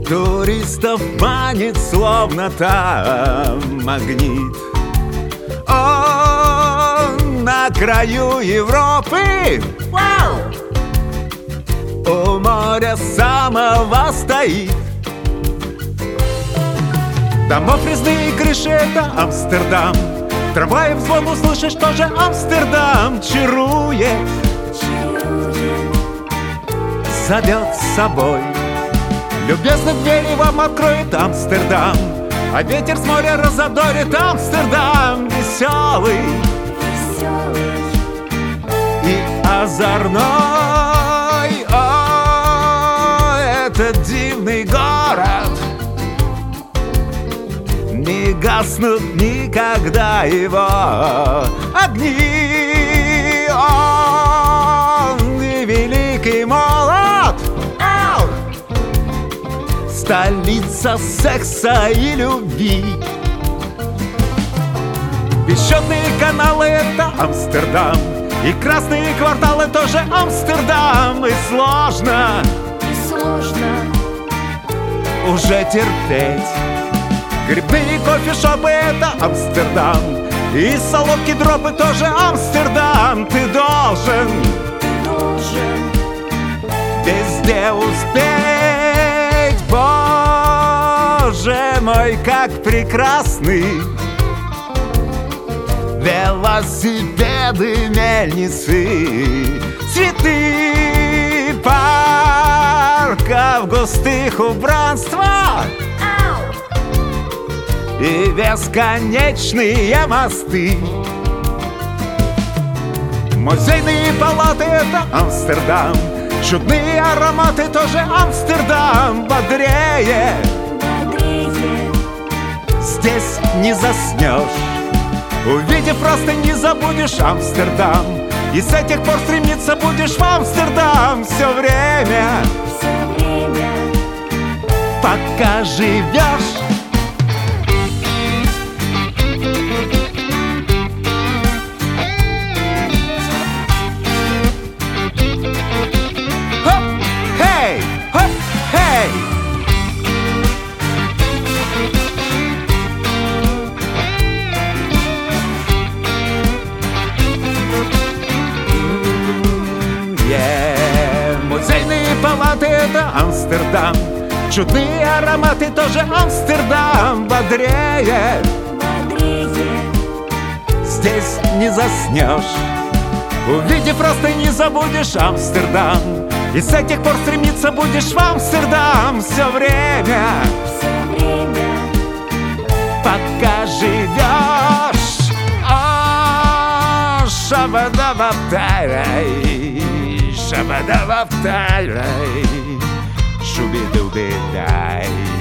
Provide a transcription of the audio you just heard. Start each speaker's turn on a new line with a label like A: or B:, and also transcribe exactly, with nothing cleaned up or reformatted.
A: Туристов манит, словно там магнит. Он на краю Европы, вау! У моря самого стоит. Домов резные крыши — это Амстердам. Трамваев звон услышишь, тоже Амстердам. Чарует, зовет с собой. Любезно двери вам откроет Амстердам, а ветер с моря разодорит Амстердам. Веселый, веселый и озорной. О, этот дивный город, не гаснут никогда его огни. Он и великий молод, ау! Столица секса и любви. Песчаные каналы — это Амстердам, и красные кварталы тоже Амстердам. И сложно,
B: и сложно
A: уже терпеть. Грибные кофешопы — это Амстердам, и солодкие дропы тоже Амстердам. Ты должен,
B: ты должен
A: везде успеть. Боже мой, как прекрасны велосипеды, мельницы, цветы парков, густых убранства и бесконечные мосты. Музейные палаты — это Амстердам, чудные ароматы тоже Амстердам. Бодрее,
B: бодрее
A: здесь не заснешь. Увидев, просто не забудешь Амстердам, и с этих пор стремиться будешь в Амстердам все время,
B: все время,
A: пока живешь. Музейные палаты — это Амстердам, чудные ароматы тоже Амстердам. Бодрее,
B: бодрее
A: здесь не заснешь. Увидев, просто не забудешь Амстердам, и с этих пор стремиться будешь в Амстердам все время,
B: все время,
A: пока живешь. О, шабадабабтай, шабадабабтай, шуби-дуби-дай.